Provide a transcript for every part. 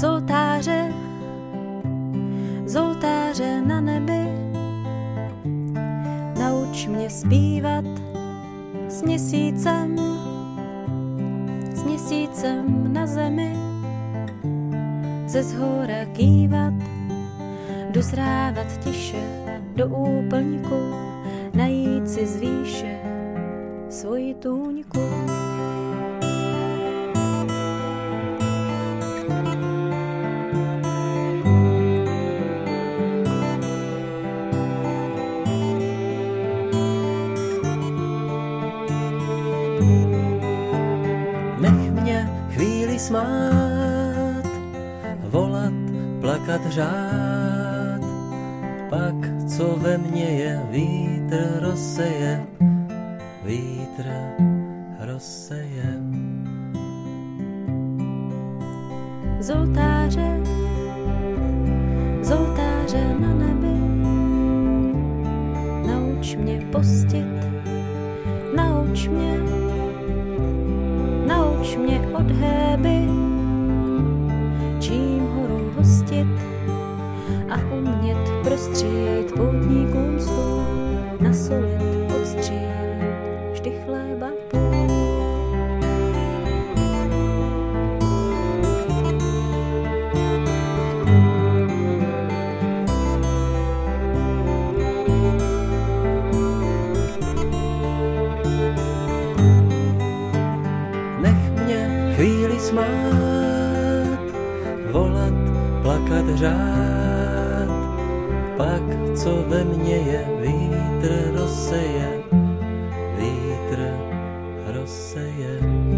z oltáře na nebi, nauč mě zpívat s měsícem na zemi, ze zhora kývat, dozrávat tiše do úplňku, najít si z výše svoji tůňku. Nech mě chvíli smát, volat, plakat, řád, pak co ve mně je, vítr rozseje, vítr rozseje. Z oltáře na nebi, nauč mě postit, nauč mě od héby, čím horu hostit a umět prostřít poutníkům svůj, nasolit, odstřít vždy chléba půl. Chvíli smát, volat, plakat, řád, pak co ve mně je, vítr rozseje, vítr rozseje.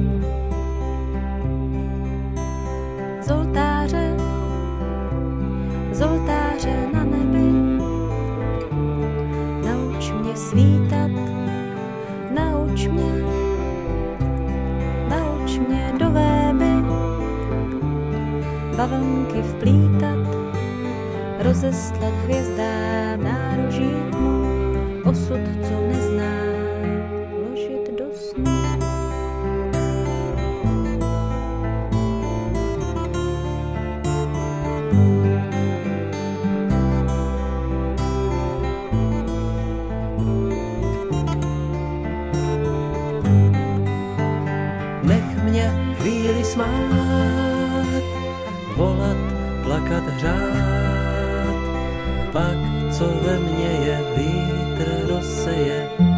Z oltáře na nebi, nauč mě svítat, nauč mě do véby, bavlnky vplítat, rozeslat hvězdám náruží tmu, osud, co nezná, vložit do snu. Chvíli smát, volat, plakat, řád, pak co ve mně je, vítr rozseje,